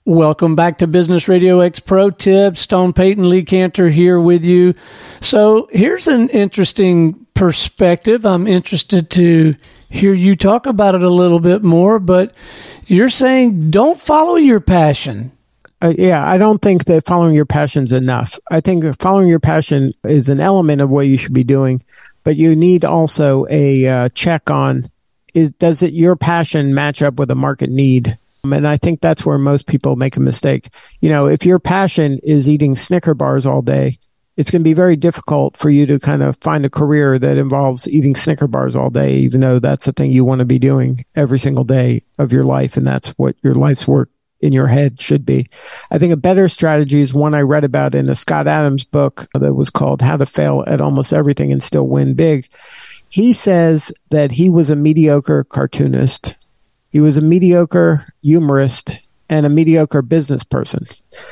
Welcome back to Business Radio X Pro Tips. Stone Payton, Lee Cantor here with you. So here's an interesting perspective. I'm interested to hear you talk about it a little bit more, but you're saying don't follow your passion. Yeah, I don't think that following your passion is enough. I think following your passion is an element of what you should be doing, but you need also a check on, does your passion match up with a market need? And I think that's where most people make a mistake. You know, if your passion is eating Snicker bars all day, it's going to be very difficult for you to kind of find a career that involves eating Snicker bars all day, even though that's the thing you want to be doing every single day of your life. And that's what your life's work in your head should be. I think a better strategy is one I read about in a Scott Adams book that was called How to Fail at Almost Everything and Still Win Big. He says that he was a mediocre cartoonist. He was a mediocre humorist and a mediocre business person.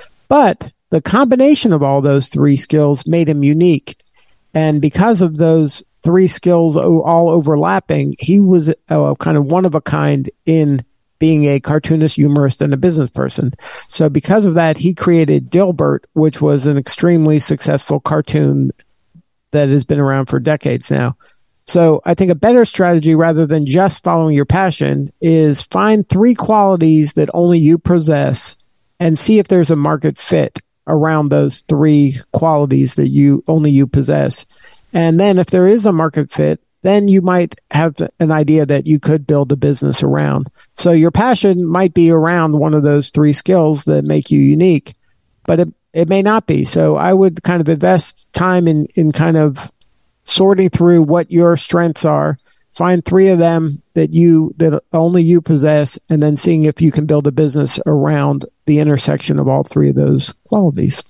But the combination of all those three skills made him unique. And because of those three skills all overlapping, he was kind of one of a kind in being a cartoonist, humorist, and a business person. So because of that, he created Dilbert, which was an extremely successful cartoon that has been around for decades now. So I think a better strategy, rather than just following your passion, is find three qualities that only you possess and see if there's a market fit around those three qualities that only you possess. And then if there is a market fit, then you might have an idea that you could build a business around. So your passion might be around one of those three skills that make you unique, but it may not be. So I would kind of invest time in kind of sorting through what your strengths are, find three of them that only you possess, and then seeing if you can build a business around the intersection of all three of those qualities.